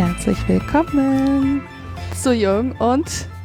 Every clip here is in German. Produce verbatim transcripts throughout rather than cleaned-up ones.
Herzlich willkommen zu Jung und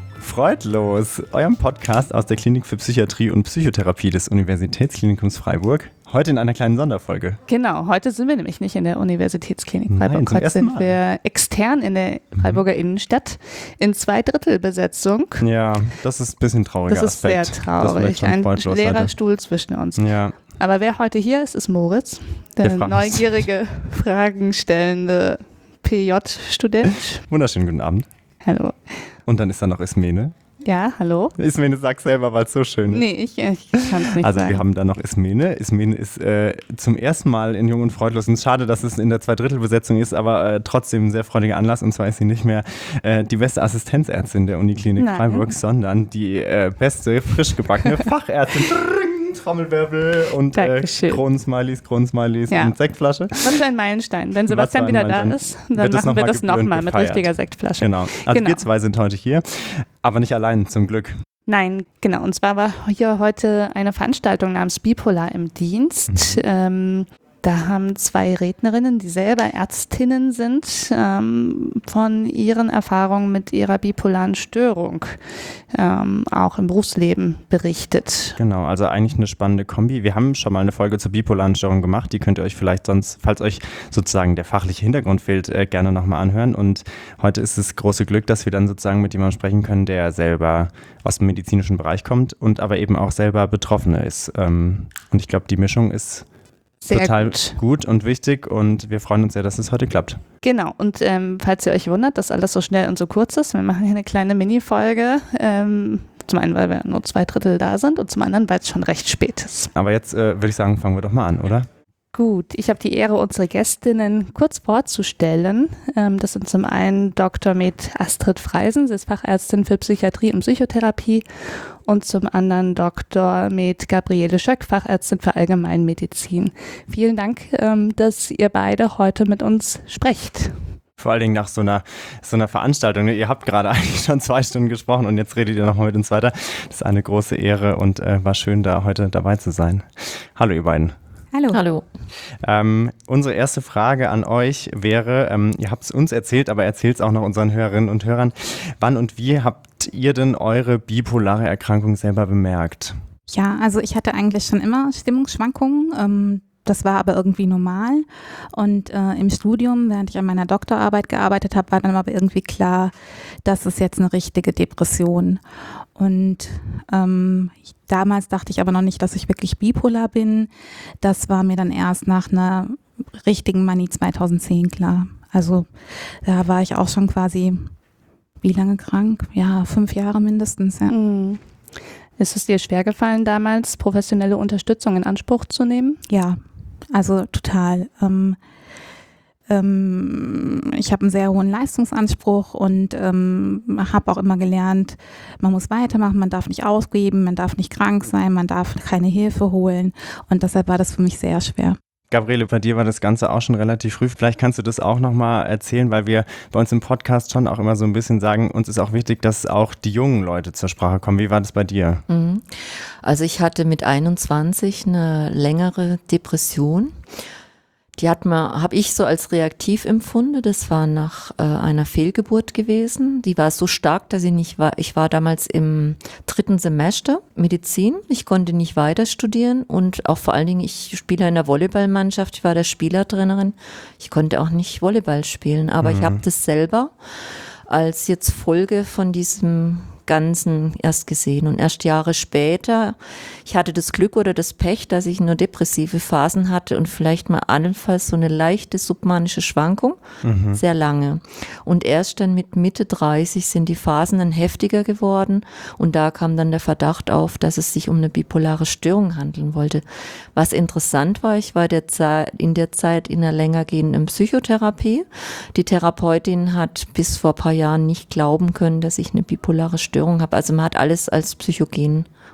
Freudlos, eurem Podcast aus der Klinik für Psychiatrie und Psychotherapie des Universitätsklinikums Freiburg. Heute in einer kleinen Sonderfolge. Genau, heute sind wir nämlich nicht in der Universitätsklinik Freiburg. Nein, heute sind wir extern in der Freiburger mhm. Innenstadt in Zweidrittelbesetzung. Ja, das ist ein bisschen trauriger Das ist Aspekt. sehr traurig. Ein leerer Stuhl zwischen uns. Ja. Aber wer heute hier ist, ist Moritz, der, der neugierige, fragenstellende P J-Student. Wunderschönen guten Abend. Hallo. Und dann ist da noch Ismene. Ja, hallo. Ismene, sag selber, weil es so schön ist. Nee, ich, ich kann es nicht also sagen. Wir haben da noch Ismene. Ismene ist äh, zum ersten Mal in Jung und Freudlos. Und schade, dass es in der Zweidrittelbesetzung ist, aber äh, trotzdem ein sehr freudiger Anlass. Und zwar ist sie nicht mehr äh, die beste Assistenzärztin der Uniklinik Nein. Freiburg, sondern die äh, beste, frisch gebackene Fachärztin. Trommelwirbel und äh, Kronensmileys, Kronensmileys ja. und Sektflasche. Das ist ein Meilenstein. Wenn Sebastian wieder da ist, dann machen wir das nochmal mit richtiger Sektflasche. Genau. Also genau. Wir zwei sind heute hier, aber nicht allein, zum Glück. Nein, genau. Und zwar war hier heute eine Veranstaltung namens Bipolar im Dienst. Mhm. Ähm, Da haben zwei Rednerinnen, die selber Ärztinnen sind, ähm, von ihren Erfahrungen mit ihrer bipolaren Störung ähm, auch im Berufsleben berichtet. Genau, also eigentlich eine spannende Kombi. Wir haben schon mal eine Folge zur bipolaren Störung gemacht. Die könnt ihr euch vielleicht sonst, falls euch sozusagen der fachliche Hintergrund fehlt, äh, gerne nochmal anhören. Und heute ist das große Glück, dass wir dann sozusagen mit jemandem sprechen können, der selber aus dem medizinischen Bereich kommt und aber eben auch selber Betroffene ist. Ähm, und ich glaube, die Mischung ist Sehr total gut. gut und wichtig und wir freuen uns sehr, dass es heute klappt. Genau, und ähm, falls ihr euch wundert, dass alles so schnell und so kurz ist, wir machen hier eine kleine Mini-Folge. Ähm, zum einen, weil wir nur zwei Drittel da sind und zum anderen, weil es schon recht spät ist. Aber jetzt äh, würde ich sagen, fangen wir doch mal an, oder? Gut, ich habe die Ehre, unsere Gästinnen kurz vorzustellen. Ähm, das sind zum einen Doktor med Astrid Freisen, sie ist Fachärztin für Psychiatrie und Psychotherapie, und zum anderen Doktor med Gabriele Schöck, Fachärztin für Allgemeinmedizin. Vielen Dank, ähm, dass ihr beide heute mit uns sprecht. Vor allen Dingen nach so einer, so einer Veranstaltung. Ihr habt gerade eigentlich schon zwei Stunden gesprochen und jetzt redet ihr nochmal mit uns weiter. Das ist eine große Ehre und äh, war schön, da heute dabei zu sein. Hallo ihr beiden. Hallo. Hallo. Ähm, unsere erste Frage an euch wäre, ähm, ihr habt es uns erzählt, aber erzählt es auch noch unseren Hörerinnen und Hörern. Wann und wie habt ihr denn eure bipolare Erkrankung selber bemerkt? Ja, also ich hatte eigentlich schon immer Stimmungsschwankungen. Ähm, das war aber irgendwie normal. Und äh, im Studium, während ich an meiner Doktorarbeit gearbeitet habe, war dann aber irgendwie klar, das ist jetzt eine richtige Depression. Und ähm, ich, damals dachte ich aber noch nicht, dass ich wirklich bipolar bin. Das war mir dann erst nach einer richtigen Manie zweitausendzehn klar. Also da war ich auch schon quasi, wie lange krank? Ja, fünf Jahre mindestens. Ja. Mhm. Ist es dir schwergefallen, damals professionelle Unterstützung in Anspruch zu nehmen? Ja, also total. Ähm, ähm, ich habe einen sehr hohen Leistungsanspruch und ähm, habe auch immer gelernt, man muss weitermachen, man darf nicht ausgeben, man darf nicht krank sein, man darf keine Hilfe holen und deshalb war das für mich sehr schwer. Gabriele, bei dir war das Ganze auch schon relativ früh. Vielleicht kannst du das auch nochmal erzählen, weil wir bei uns im Podcast schon auch immer so ein bisschen sagen, uns ist auch wichtig, dass auch die jungen Leute zur Sprache kommen. Wie war das bei dir? Also ich hatte mit einundzwanzig eine längere Depression. Die hat man, habe ich so als reaktiv empfunden. Das war nach äh, einer Fehlgeburt gewesen. Die war so stark, dass ich nicht war. Ich war damals im dritten Semester Medizin. Ich konnte nicht weiter studieren und auch vor allen Dingen, ich spiele in der Volleyballmannschaft. Ich war der Spielertrainerin. Ich konnte auch nicht Volleyball spielen, aber mhm. ich habe das selber als jetzt Folge von diesem Ganzen erst gesehen und erst Jahre später, ich hatte das Glück oder das Pech, dass ich nur depressive Phasen hatte und vielleicht mal allenfalls so eine leichte submanische Schwankung, mhm. sehr lange. Und erst dann mit Mitte dreißig sind die Phasen dann heftiger geworden und da kam dann der Verdacht auf, dass es sich um eine bipolare Störung handeln wollte. Was interessant war, ich war der Zeit, in der Zeit in einer länger gehenden Psychotherapie. Die Therapeutin hat bis vor ein paar Jahren nicht glauben können, dass ich eine bipolare Störung habe. Also man hat alles als psychogen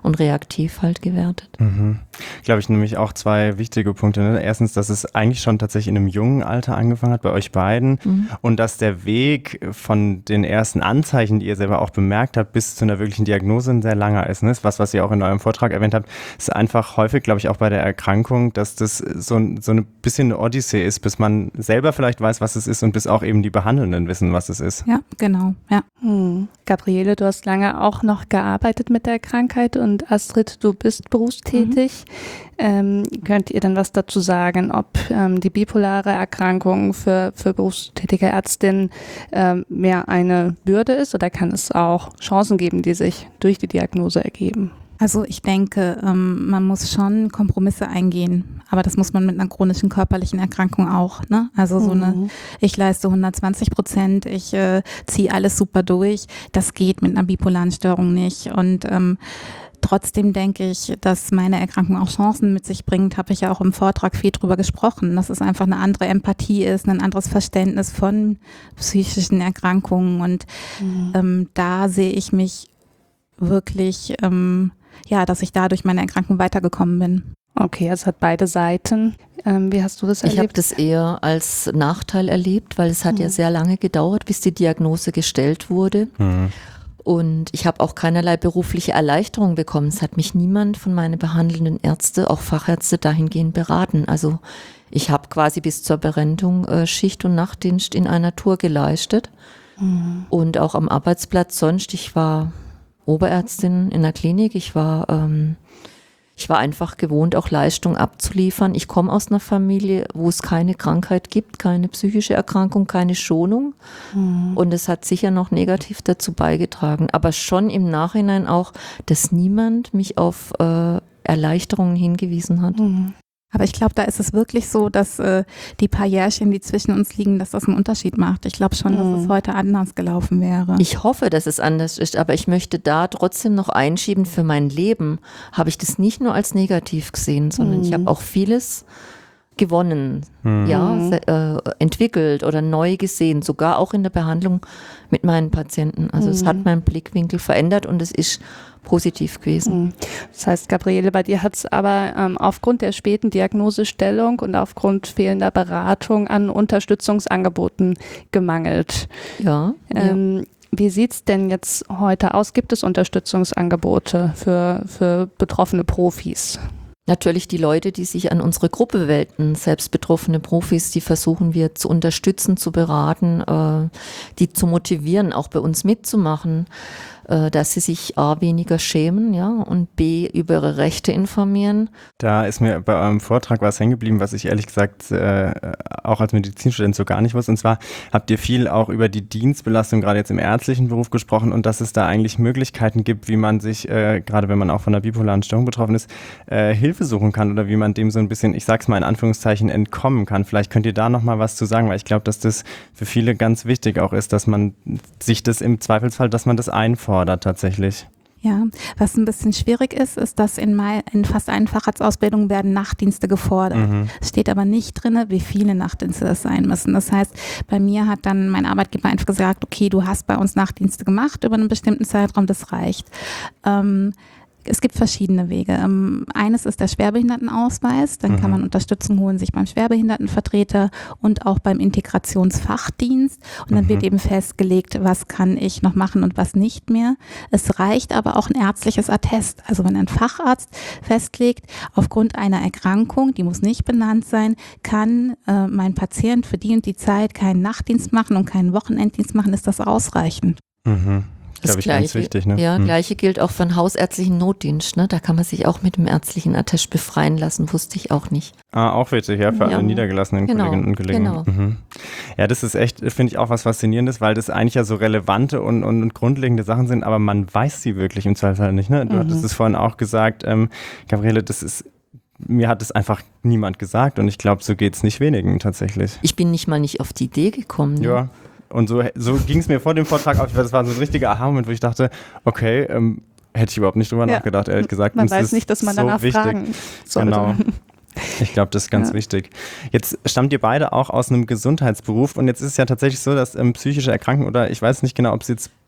und reaktiv halt gewertet. Mhm. Glaube ich nämlich auch zwei wichtige Punkte. Ne? Erstens, dass es eigentlich schon tatsächlich in einem jungen Alter angefangen hat, bei euch beiden. Mhm. Und dass der Weg von den ersten Anzeichen, die ihr selber auch bemerkt habt, bis zu einer wirklichen Diagnose ein sehr langer ist. Ne? Das ist was, was ihr auch in eurem Vortrag erwähnt habt. Ist einfach häufig, glaube ich, auch bei der Erkrankung, dass das so, so ein bisschen eine Odyssee ist, bis man selber vielleicht weiß, was es ist und bis auch eben die Behandelnden wissen, was es ist. Ja, genau. Ja. Hm. Gabriele, du hast lange auch noch gearbeitet mit der Krankheit und Astrid, du bist berufstätig. Mhm. Ähm, könnt ihr denn was dazu sagen, ob ähm, die bipolare Erkrankung für, für berufstätige Ärztinnen ähm, mehr eine Bürde ist oder kann es auch Chancen geben, die sich durch die Diagnose ergeben? Also ich denke, ähm, man muss schon Kompromisse eingehen, aber das muss man mit einer chronischen körperlichen Erkrankung auch. Ne? Also so eine, mhm. ich leiste hundertzwanzig Prozent, ich äh, ziehe alles super durch, das geht mit einer bipolaren Störung nicht. Und ähm, trotzdem denke ich, dass meine Erkrankung auch Chancen mit sich bringt, habe ich ja auch im Vortrag viel drüber gesprochen, dass es einfach eine andere Empathie ist, ein anderes Verständnis von psychischen Erkrankungen und mhm. ähm, da sehe ich mich wirklich, ähm, ja, dass ich da durch meine Erkrankung weitergekommen bin. Okay, es hat beide Seiten. Ähm, wie hast du das erlebt? Ich habe das eher als Nachteil erlebt, weil es hat mhm. ja sehr lange gedauert, bis die Diagnose gestellt wurde. Mhm. Und ich habe auch keinerlei berufliche Erleichterung bekommen. Es hat mich niemand von meinen behandelnden Ärzten, auch Fachärzte, dahingehend beraten. Also ich habe quasi bis zur Berentung äh, Schicht- und Nachtdienst in einer Tour geleistet. Mhm. Und auch am Arbeitsplatz sonst. Ich war Oberärztin in der Klinik. Ich war, ähm, ich war einfach gewohnt, auch Leistung abzuliefern. Ich komme aus einer Familie, wo es keine Krankheit gibt, keine psychische Erkrankung, keine Schonung. Mhm. Und es hat sicher noch negativ dazu beigetragen. Aber schon im Nachhinein auch, dass niemand mich auf äh, Erleichterungen hingewiesen hat. Mhm. Aber ich glaube, da ist es wirklich so, dass äh, die paar Jährchen, die zwischen uns liegen, dass das einen Unterschied macht. Ich glaube schon, dass es heute anders gelaufen wäre. Ich hoffe, dass es anders ist, aber ich möchte da trotzdem noch einschieben, für mein Leben habe ich das nicht nur als negativ gesehen, sondern mhm. ich habe auch vieles gewonnen, mhm. ja, äh, entwickelt oder neu gesehen, sogar auch in der Behandlung mit meinen Patienten. Also mhm. es hat meinen Blickwinkel verändert und es ist positiv gewesen. Das heißt, Gabriele, bei dir hat es aber ähm, aufgrund der späten Diagnosestellung und aufgrund fehlender Beratung an Unterstützungsangeboten gemangelt. Ja. Ähm, ja. Wie sieht es denn jetzt heute aus? Gibt es Unterstützungsangebote für, für betroffene Profis? Natürlich die Leute, die sich an unsere Gruppe wenden, selbst betroffene Profis, die versuchen wir zu unterstützen, zu beraten, äh, die zu motivieren, auch bei uns mitzumachen, äh, dass sie sich A, weniger schämen, ja, und B, über ihre Rechte informieren. Da ist mir bei eurem Vortrag was hängen geblieben, was ich ehrlich gesagt äh, auch als Medizinstudent so gar nicht wusste. Und zwar habt ihr viel auch über die Dienstbelastung, gerade jetzt im ärztlichen Beruf gesprochen und dass es da eigentlich Möglichkeiten gibt, wie man sich, äh, gerade wenn man auch von einer bipolaren Störung betroffen ist, äh, Hilfe suchen kann oder wie man dem so ein bisschen, ich sag's mal in Anführungszeichen, entkommen kann. Vielleicht könnt ihr da nochmal was zu sagen, weil ich glaube, dass das für viele ganz wichtig auch ist, dass man sich das im Zweifelsfall, dass man das einfordert tatsächlich. Ja, was ein bisschen schwierig ist, ist, dass in, mein, in fast allen Facharztausbildungen werden Nachtdienste gefordert. Mhm. Es steht aber nicht drin, wie viele Nachtdienste das sein müssen. Das heißt, bei mir hat dann mein Arbeitgeber einfach gesagt, okay, du hast bei uns Nachtdienste gemacht über einen bestimmten Zeitraum, das reicht. Ähm, Es gibt verschiedene Wege. Ähm, eines ist der Schwerbehindertenausweis. Dann mhm. kann man Unterstützung holen, sich beim Schwerbehindertenvertreter und auch beim Integrationsfachdienst. Und dann mhm. wird eben festgelegt, was kann ich noch machen und was nicht mehr. Es reicht aber auch ein ärztliches Attest. Also wenn ein Facharzt festlegt, aufgrund einer Erkrankung, die muss nicht benannt sein, kann äh, mein Patient für die und die Zeit keinen Nachtdienst machen und keinen Wochenenddienst machen, ist das ausreichend. Mhm. Das ich, Gleiche, ganz wichtig, ne? Ja, hm. Gleiche gilt auch für den hausärztlichen Notdienst. Ne? Da kann man sich auch mit dem ärztlichen Attest befreien lassen, wusste ich auch nicht. Ah, auch wichtig, ja, für ja. alle niedergelassenen genau. Kolleginnen und Kollegen. Genau. Mhm. Ja, das ist echt, finde ich auch was Faszinierendes, weil das eigentlich ja so relevante und, und, und grundlegende Sachen sind, aber man weiß sie wirklich im Zweifelsfall nicht. Ne? Du mhm. hattest es vorhin auch gesagt, ähm, Gabriele, das ist mir hat es einfach niemand gesagt und ich glaube, so geht es nicht wenigen tatsächlich. Ich bin nicht mal nicht auf die Idee gekommen. Ne? Ja. Und so, so ging es mir vor dem Vortrag auch. Das war so ein richtiger Aha-Moment, wo ich dachte, okay, ähm, hätte ich überhaupt nicht drüber ja. nachgedacht, ehrlich gesagt. Man weiß nicht, dass man so danach wichtig. fragen sollte. Genau. Ich glaube, das ist ganz ja. wichtig. Jetzt stammt ihr beide auch aus einem Gesundheitsberuf und jetzt ist es ja tatsächlich so, dass ähm, psychische Erkrankungen oder ich weiß nicht genau, ob es jetzt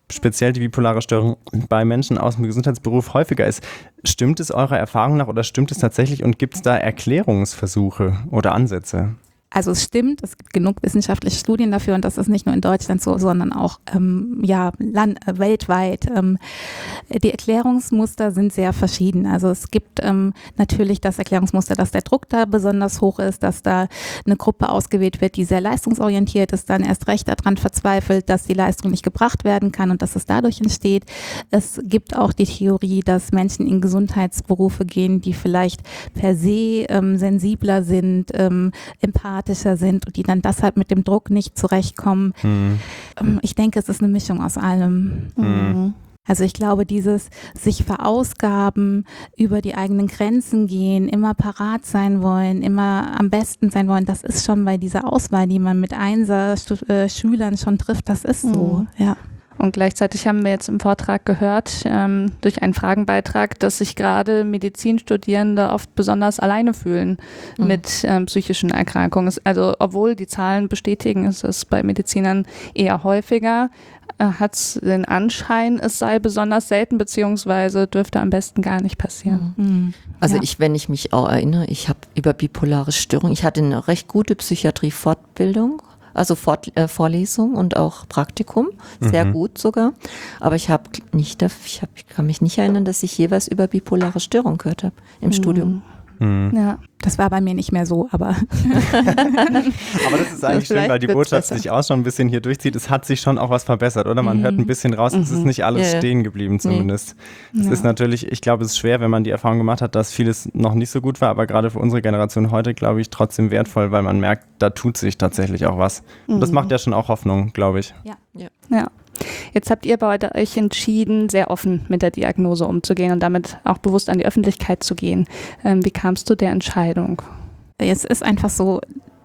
speziell die bipolare Störung bei Menschen aus dem Gesundheitsberuf häufiger ist. Stimmt es eurer Erfahrung nach oder stimmt es tatsächlich und gibt es da Erklärungsversuche oder Ansätze? Also es stimmt, es gibt genug wissenschaftliche Studien dafür und das ist nicht nur in Deutschland so, sondern auch ähm, ja, land, äh, weltweit. Ähm, die Erklärungsmuster sind sehr verschieden. Also es gibt ähm, natürlich das Erklärungsmuster, dass der Druck da besonders hoch ist, dass da eine Gruppe ausgewählt wird, die sehr leistungsorientiert ist, dann erst recht daran verzweifelt, dass die Leistung nicht gebracht werden kann und dass es dadurch entsteht. Es gibt auch die Theorie, dass Menschen in Gesundheitsberufe gehen, die vielleicht per se ähm, sensibler sind, ähm, empathischer sind und die dann deshalb mit dem Druck nicht zurechtkommen. Mhm. Ich denke, es ist eine Mischung aus allem. Mhm. Also ich glaube, dieses sich verausgaben, über die eigenen Grenzen gehen, immer parat sein wollen, immer am besten sein wollen, das ist schon bei dieser Auswahl, die man mit Einser-Schülern schon trifft, das ist so, mhm. ja. Und gleichzeitig haben wir jetzt im Vortrag gehört, ähm, durch einen Fragenbeitrag, dass sich gerade Medizinstudierende oft besonders alleine fühlen mhm. mit ähm, psychischen Erkrankungen. Also obwohl die Zahlen bestätigen, ist es bei Medizinern eher häufiger, äh, hat es den Anschein, es sei besonders selten, beziehungsweise dürfte am besten gar nicht passieren. Mhm. Also ja. ich, wenn ich mich auch erinnere, ich habe über bipolare Störung, ich hatte eine recht gute Psychiatrie-Fortbildung. Also Fort, äh, Vorlesung und auch Praktikum, sehr mhm. gut sogar. Aber ich habe nicht, ich, hab, ich kann mich nicht erinnern, dass ich jeweils über bipolare Störung gehört habe im mhm. Studium. Mhm. Ja, das war bei mir nicht mehr so, aber. aber das ist eigentlich schön, weil die Botschaft besser. sich auch schon ein bisschen hier durchzieht. Es hat sich schon auch was verbessert, oder? Man mhm. hört ein bisschen raus, mhm. es ist nicht alles ja, stehen geblieben zumindest. Nee. Es ja. ist natürlich, ich glaube, es ist schwer, wenn man die Erfahrung gemacht hat, dass vieles noch nicht so gut war, aber gerade für unsere Generation heute, glaube ich, trotzdem wertvoll, weil man merkt, da tut sich tatsächlich auch was. Und das macht ja schon auch Hoffnung, glaube ich. Ja, ja. ja. Jetzt habt ihr bei euch entschieden, sehr offen mit der Diagnose umzugehen und damit auch bewusst an die Öffentlichkeit zu gehen. Ähm, wie kamst du der Entscheidung? Es ist einfach so,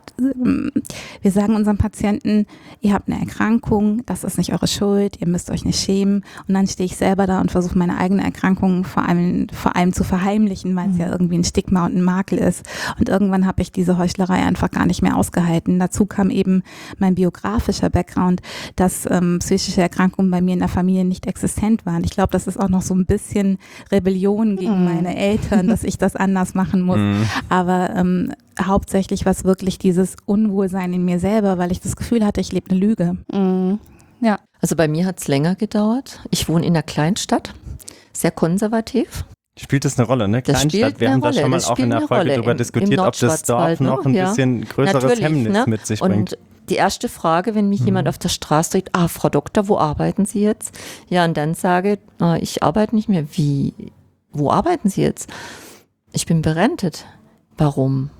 wir sagen unseren Patienten, ihr habt eine Erkrankung, das ist nicht eure Schuld, ihr müsst euch nicht schämen. Und dann stehe ich selber da und versuche meine eigene Erkrankung vor allem, vor allem zu verheimlichen, weil es mhm. ja irgendwie ein Stigma und ein Makel ist. Und irgendwann habe ich diese Heuchlerei einfach gar nicht mehr ausgehalten. Dazu kam eben mein biografischer Background, dass ähm, psychische Erkrankungen bei mir in der Familie nicht existent waren. Ich glaube, das ist auch noch so ein bisschen Rebellion gegen mhm. meine Eltern, dass ich das anders machen muss. Mhm. Aber ähm, hauptsächlich war es wirklich dieses Unwohlsein in mir selber, weil ich das Gefühl hatte, ich lebe eine Lüge. Mhm. Ja. Also bei mir hat es länger gedauert. Ich wohne in einer Kleinstadt, sehr konservativ. Spielt das eine Rolle, ne? Kleinstadt, wir haben da schon mal auch in der Folge darüber diskutiert, ob das Dorf noch ein ja. bisschen größeres Natürlich, Hemmnis ne? mit sich bringt. Und die erste Frage, wenn mich mhm. jemand auf der Straße fragt, ah, Frau Doktor, wo arbeiten Sie jetzt? Ja, und dann sage ah, ich arbeite nicht mehr. Wie? Wo arbeiten Sie jetzt? Ich bin berentet. Warum?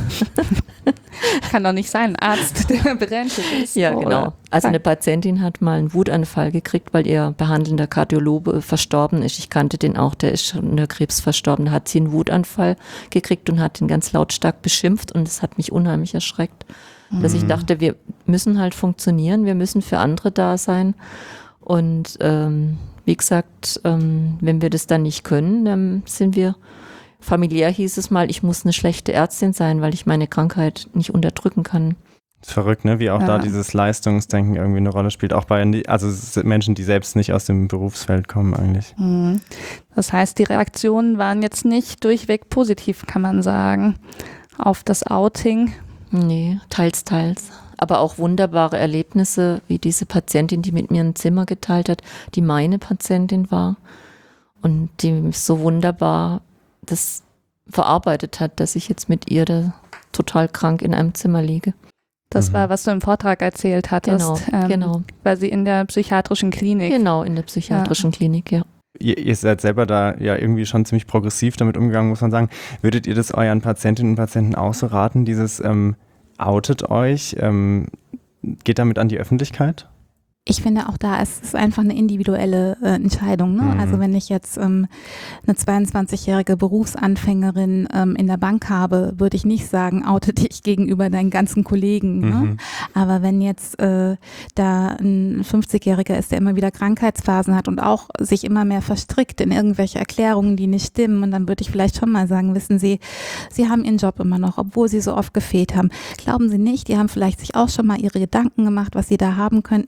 Kann doch nicht sein, ein Arzt, der berentet ist. Ja, genau. Also eine Patientin hat mal einen Wutanfall gekriegt, weil ihr behandelnder Kardiologe verstorben ist. Ich kannte den auch, der ist schon der Krebs verstorben. Da hat sie einen Wutanfall gekriegt und hat ihn ganz lautstark beschimpft und das hat mich unheimlich erschreckt. Mhm. Dass ich dachte, wir müssen halt funktionieren, wir müssen für andere da sein. Und ähm, wie gesagt, ähm, wenn wir das dann nicht können, dann sind wir familiär hieß es mal, ich muss eine schlechte Ärztin sein, weil ich meine Krankheit nicht unterdrücken kann. Das ist verrückt, ne? Wie auch ja. da dieses Leistungsdenken irgendwie eine Rolle spielt, auch bei also Menschen, die selbst nicht aus dem Berufsfeld kommen eigentlich. Das heißt, die Reaktionen waren jetzt nicht durchweg positiv, kann man sagen, auf das Outing. Nee, teils, teils. Aber auch wunderbare Erlebnisse, wie diese Patientin, die mit mir ein Zimmer geteilt hat, die meine Patientin war und die so wunderbar das verarbeitet hat, dass ich jetzt mit ihr da total krank in einem Zimmer liege. Das mhm. war, was du im Vortrag erzählt hattest. Genau, ähm, genau. War sie in der psychiatrischen Klinik. Genau, in der psychiatrischen ja. Klinik, ja. Ihr, ihr seid selber da ja irgendwie schon ziemlich progressiv damit umgegangen, muss man sagen. Würdet ihr das euren Patientinnen und Patienten auch so raten, dieses ähm, outet euch, ähm, geht damit an die Öffentlichkeit? Ich finde auch da, es ist einfach eine individuelle äh, Entscheidung. Ne? Mhm. Also wenn ich jetzt ähm, eine zweiundzwanzigjährige Berufsanfängerin ähm, in der Bank habe, würde ich nicht sagen, oute dich gegenüber deinen ganzen Kollegen. Mhm. Ne? Aber wenn jetzt äh, da ein fünfzigjähriger ist, der immer wieder Krankheitsphasen hat und auch sich immer mehr verstrickt in irgendwelche Erklärungen, die nicht stimmen, und dann würde ich vielleicht schon mal sagen, wissen Sie, Sie haben Ihren Job immer noch, obwohl Sie so oft gefehlt haben. Glauben Sie nicht, die haben vielleicht sich auch schon mal ihre Gedanken gemacht, was Sie da haben könnten.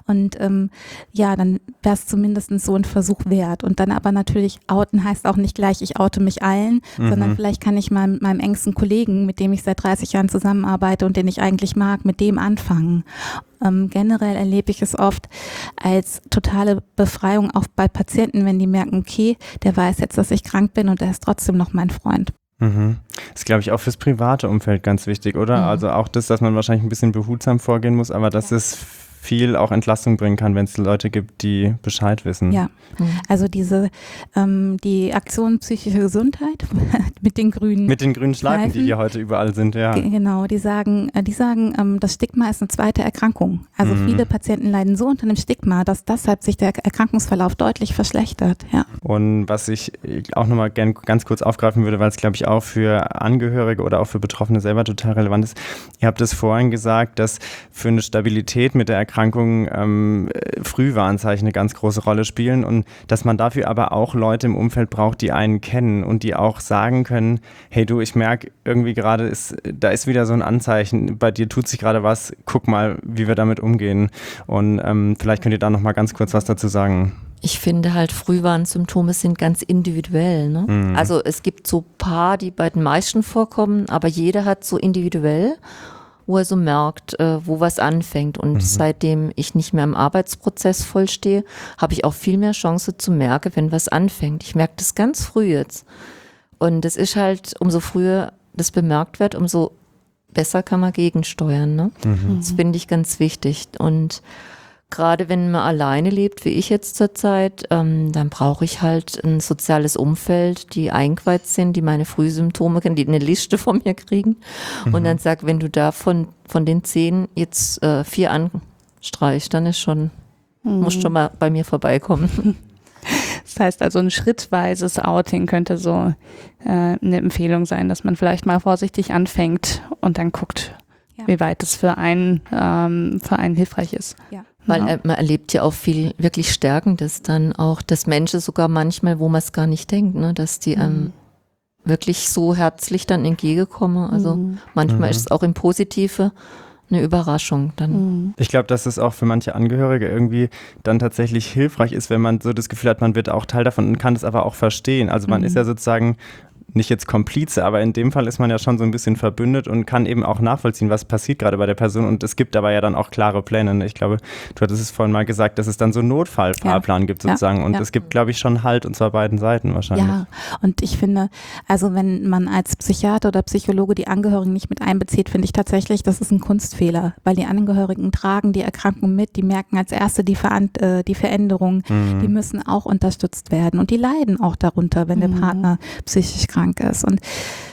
Und ähm, ja, dann wäre es zumindest so ein Versuch wert. Und dann aber natürlich outen heißt auch nicht gleich, ich oute mich allen, mhm. sondern vielleicht kann ich mal mit meinem engsten Kollegen, mit dem ich seit dreißig Jahren zusammenarbeite und den ich eigentlich mag, mit dem anfangen. Ähm, generell erlebe ich es oft als totale Befreiung auch bei Patienten, wenn die merken, okay, der weiß jetzt, dass ich krank bin und der ist trotzdem noch mein Freund. Mhm. Das ist, glaube ich, auch fürs private Umfeld ganz wichtig, oder? Mhm. Also auch das, dass man wahrscheinlich ein bisschen behutsam vorgehen muss, aber dass ja. es viel auch Entlastung bringen kann, wenn es Leute gibt, die Bescheid wissen. Ja, also diese ähm, die Aktion psychische Gesundheit mit den grünen mit den grünen Schleifen, die hier heute überall sind, ja. G- genau, die sagen, die sagen, ähm, das Stigma ist eine zweite Erkrankung. Also mhm. viele Patienten leiden so unter dem Stigma, dass deshalb sich der Erkrankungsverlauf deutlich verschlechtert. Ja. Und was ich auch nochmal gern ganz kurz aufgreifen würde, weil es, glaube ich, auch für Angehörige oder auch für Betroffene selber total relevant ist. Ihr habt es vorhin gesagt, dass für eine Stabilität mit der Erkrankung Erkrankungen ähm, Frühwarnzeichen eine ganz große Rolle spielen und dass man dafür aber auch Leute im Umfeld braucht, die einen kennen und die auch sagen können, hey du, ich merke irgendwie gerade, ist, da ist wieder so ein Anzeichen, bei dir tut sich gerade was, guck mal, wie wir damit umgehen. Und ähm, vielleicht könnt ihr da noch mal ganz kurz was dazu sagen. Ich finde halt, Frühwarnsymptome sind ganz individuell. Ne? Mhm. Also es gibt so ein paar, die bei den meisten vorkommen, aber jeder hat so individuell, wo er so merkt, äh, wo was anfängt. Und mhm. seitdem ich nicht mehr im Arbeitsprozess vollstehe, habe ich auch viel mehr Chance zu merken, wenn was anfängt. Ich merke das ganz früh jetzt. Und es ist halt, umso früher das bemerkt wird, umso besser kann man gegensteuern. Ne? Mhm. Das finde ich ganz wichtig. Und gerade wenn man alleine lebt, wie ich jetzt zurzeit, ähm, dann brauche ich halt ein soziales Umfeld, die eingeweiht sind, die meine Frühsymptome kennen, die eine Liste von mir kriegen. Mhm. Und dann sag, wenn du da von, von den zehn jetzt äh, vier anstreichst, dann ist schon, mhm. musst schon mal bei mir vorbeikommen. Das heißt also, ein schrittweises Outing könnte so äh, eine Empfehlung sein, dass man vielleicht mal vorsichtig anfängt und dann guckt, ja. wie weit es für einen, ähm, für einen hilfreich ist. Ja. Weil ja. man erlebt ja auch viel wirklich Stärkendes dann auch, dass Menschen sogar manchmal, wo man es gar nicht denkt, ne, dass die einem mhm. wirklich so herzlich dann entgegenkommen. Also mhm. manchmal mhm. ist es auch im Positive eine Überraschung dann. Ich glaube, dass es auch für manche Angehörige irgendwie dann tatsächlich hilfreich ist, wenn man so das Gefühl hat, man wird auch Teil davon und kann es aber auch verstehen. Also man mhm. ist ja sozusagen nicht jetzt Komplize, aber in dem Fall ist man ja schon so ein bisschen verbündet und kann eben auch nachvollziehen, was passiert gerade bei der Person und es gibt aber ja dann auch klare Pläne. Ich glaube, du hattest es vorhin mal gesagt, dass es dann so einen Notfallfahrplan ja. gibt sozusagen ja. und ja. es gibt, glaube ich, schon Halt und zwar beiden Seiten wahrscheinlich. Ja, und ich finde, also wenn man als Psychiater oder Psychologe die Angehörigen nicht mit einbezieht, finde ich tatsächlich, das ist ein Kunstfehler, weil die Angehörigen tragen die Erkrankung mit, die merken als Erste die, Ver- äh, die Veränderung, mhm. die müssen auch unterstützt werden und die leiden auch darunter, wenn mhm. der Partner psychisch krank ist. Und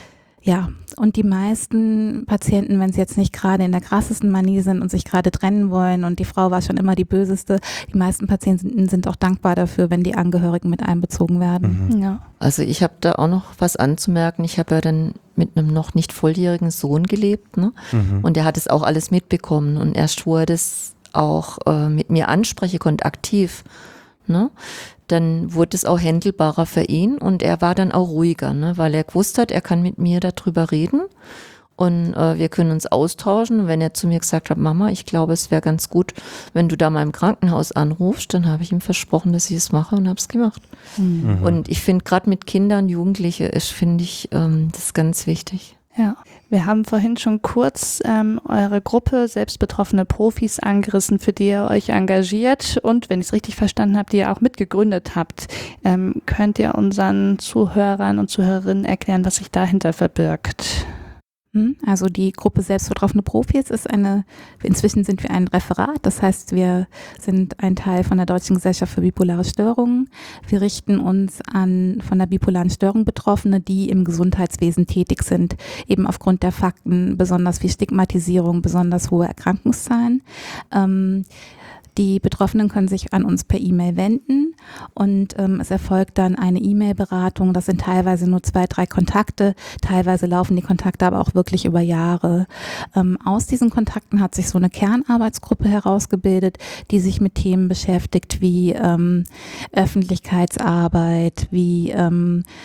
ja, und die meisten Patienten, wenn sie jetzt nicht gerade in der krassesten Manie sind und sich gerade trennen wollen und die Frau war schon immer die Böseste, die meisten Patienten sind auch dankbar dafür, wenn die Angehörigen mit einbezogen werden. Mhm. Ja. Also ich habe da auch noch was anzumerken. Ich habe ja dann mit einem noch nicht volljährigen Sohn gelebt, ne? Mhm. Und der hat es auch alles mitbekommen und erst wo er das auch äh, mit mir ansprechen konnte, aktiv, ne? Dann wurde es auch händelbarer für ihn und er war dann auch ruhiger, ne, weil er gewusst hat, er kann mit mir darüber reden und äh, wir können uns austauschen. Und wenn er zu mir gesagt hat, Mama, ich glaube, es wäre ganz gut, wenn du da mal im Krankenhaus anrufst, dann habe ich ihm versprochen, dass ich es mache und habe es gemacht. Mhm. Und ich finde, gerade mit Kindern, Jugendliche, ist, finde ich, ähm, das ist ganz wichtig. Ja, wir haben vorhin schon kurz ähm, eure Gruppe Selbstbetroffene Profis angerissen, für die ihr euch engagiert und, wenn ich es richtig verstanden habe, die ihr auch mitgegründet habt. Ähm, könnt ihr unseren Zuhörern und Zuhörerinnen erklären, was sich dahinter verbirgt? Also die Gruppe Selbstbetroffene Profis ist eine, inzwischen sind wir ein Referat, das heißt, wir sind ein Teil von der Deutschen Gesellschaft für bipolare Störungen. Wir richten uns an von der bipolaren Störung Betroffene, die im Gesundheitswesen tätig sind, eben aufgrund der Fakten, besonders wie Stigmatisierung, besonders hohe Erkrankungszahlen. Ähm, Die Betroffenen können sich an uns per E-Mail wenden und ähm, es erfolgt dann eine E-Mail-Beratung. Das sind teilweise nur zwei, drei Kontakte, teilweise laufen die Kontakte aber auch wirklich über Jahre. Ähm, aus diesen Kontakten hat sich so eine Kernarbeitsgruppe herausgebildet, die sich mit Themen beschäftigt wie ähm, Öffentlichkeitsarbeit, wie ähm,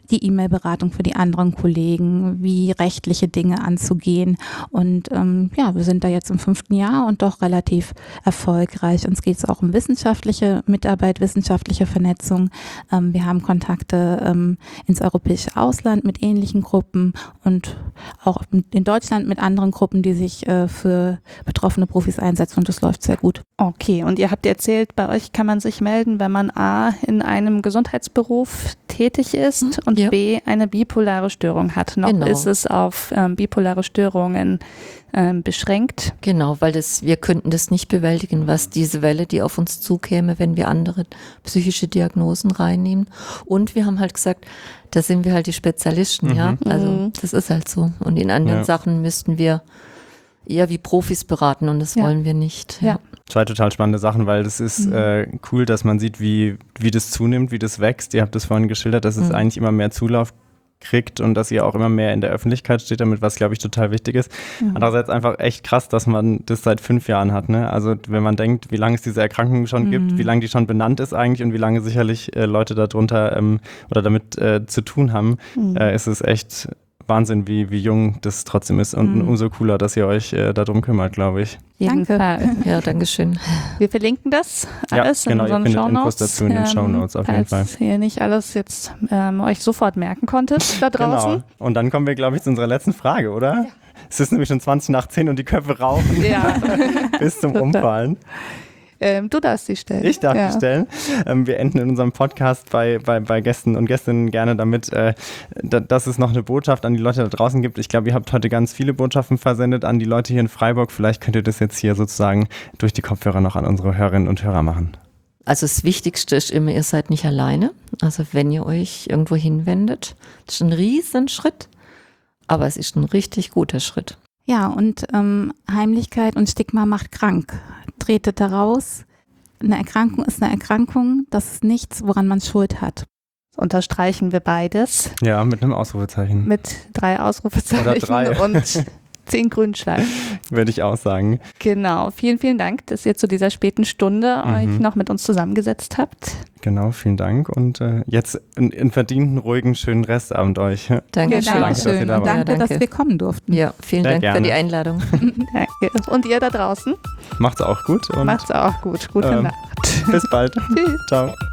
die E-Mail-Beratung für die anderen Kollegen, wie rechtliche Dinge anzugehen. Und ähm, ja, wir sind da jetzt im fünften Jahr und doch relativ erfolgreich. Uns geht es auch um wissenschaftliche Mitarbeit, wissenschaftliche Vernetzung. Ähm, wir haben Kontakte ähm, ins europäische Ausland mit ähnlichen Gruppen und auch in Deutschland mit anderen Gruppen, die sich äh, für betroffene Profis einsetzen, und das läuft sehr gut. Okay, und ihr habt erzählt, bei euch kann man sich melden, wenn man A, in einem Gesundheitsberuf tätig ist und ja. B, eine bipolare Störung hat. Noch Genau. ist es auf ähm, bipolare Störungen ähm, beschränkt. Genau, weil das, wir könnten das nicht bewältigen, was diese Welle, die auf uns zukäme, wenn wir andere psychische Diagnosen reinnehmen. Und wir haben halt gesagt, da sind wir halt die Spezialisten, Mhm. ja. Also Mhm. das ist halt so. Und in anderen Ja. Sachen müssten wir eher wie Profis beraten und das Ja. wollen wir nicht. Ja. Zwei total spannende Sachen, weil das ist Mhm. äh, cool, dass man sieht, wie, wie das zunimmt, wie das wächst. Ihr habt das vorhin geschildert, dass es Mhm. eigentlich immer mehr Zulauf kriegt und dass ihr auch immer mehr in der Öffentlichkeit steht damit, was, glaube ich, total wichtig ist. Mhm. Andererseits einfach echt krass, dass man das seit fünf Jahren hat. Ne? Also wenn man denkt, wie lange es diese Erkrankung schon Mhm. gibt, wie lange die schon benannt ist eigentlich und wie lange sicherlich äh, Leute darunter ähm, oder damit äh, zu tun haben, Mhm. äh, ist es echt Wahnsinn, wie, wie jung das trotzdem ist und Mhm. umso cooler, dass ihr euch äh, darum kümmert, glaube ich. Jeden Danke. Fall. Ja, Dankeschön. Wir verlinken das Ja, alles genau, in ihr unseren findet Infos Shownotes. dazu in den Shownotes auf jeden falls ihr nicht alles jetzt ähm, euch sofort merken konntet da draußen. Genau. Und dann kommen wir, glaube ich, zu unserer letzten Frage, oder? Ja. Es ist nämlich schon zwanzig nach zehn und die Köpfe rauchen Ja. bis zum Total. Umfallen. Ähm, du darfst sie stellen. Ich darf ja. die stellen. Ähm, wir enden in unserem Podcast bei, bei, bei Gästen und Gästinnen gerne damit, äh, da, dass es noch eine Botschaft an die Leute da draußen gibt. Ich glaube, ihr habt heute ganz viele Botschaften versendet an die Leute hier in Freiburg. Vielleicht könnt ihr das jetzt hier sozusagen durch die Kopfhörer noch an unsere Hörerinnen und Hörer machen. Also das Wichtigste ist immer, ihr seid nicht alleine. Also wenn ihr euch irgendwo hinwendet, das ist ein Riesenschritt, aber es ist ein richtig guter Schritt. Ja, und ähm, Heimlichkeit und Stigma macht krank. Tretet daraus. Eine Erkrankung ist eine Erkrankung. Das ist nichts, woran man Schuld hat. Unterstreichen wir beides Ja, mit einem Ausrufezeichen. mit drei Ausrufezeichen Oder drei. und zehn Grünschleifen. Würde ich auch sagen. Genau. Vielen, vielen Dank, dass ihr zu dieser späten Stunde Mhm. euch noch mit uns zusammengesetzt habt. Genau, vielen Dank. Und äh, jetzt einen, einen verdienten, ruhigen, schönen Restabend euch. Danke. Genau. Danke, dass ihr da und wart. danke, Ja, danke. dass wir kommen durften. Ja, vielen Sehr Dank gerne. für die Einladung. Danke. Und ihr da draußen, Macht's auch gut und macht's auch gut. Gute ähm, Nacht. bis bald. Tschüss. Ciao.